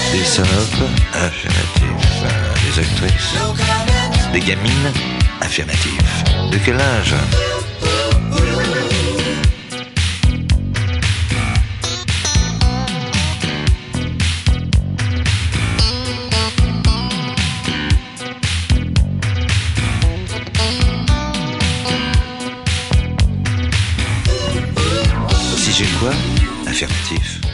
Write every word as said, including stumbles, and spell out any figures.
Des salopes, affirmatif. Des actrices, des gamines, affirmatif. De quel âge? Si j'ai quoi? Affirmatif.